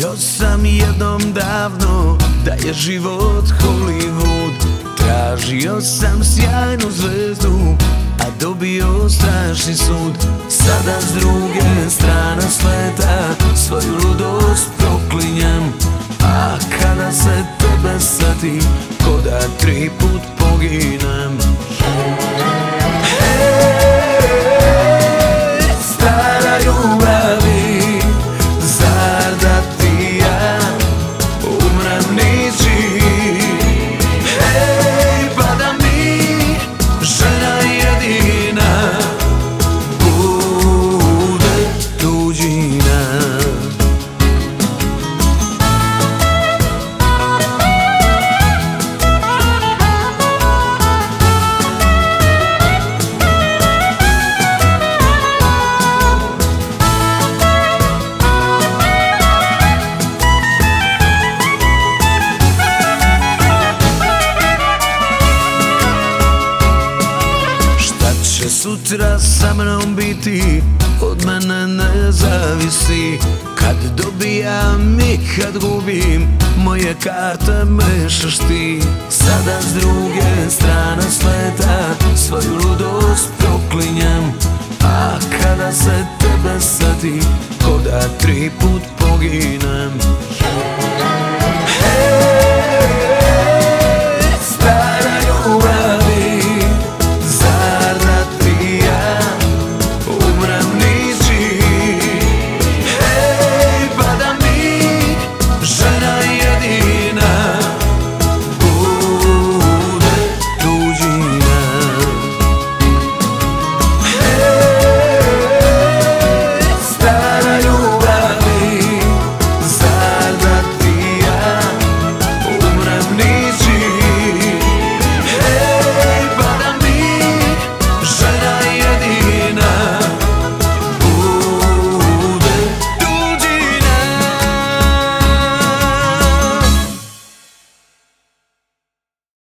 Mislio sam jednom davno da je život Hollywood. Tražio sam sjajnu zvezdu, a dobio strašni sud. Sada s druge strane sveta svoju ludost proklinjem. A kada se tebe seti, ko da 3 put poginem. Stara ljubavi, zar da ti ja umrem ničim? Hej, pa da mi žena jedina bude tuđina. Sutra sa mnom biti od mene ne zavisi. Kad dobijam i kad gubim, moje karte mešaš ti. Sada s druge strane sveta svoju ludost proklinjem. A kada se tebe seti, ko da 3 put poginem.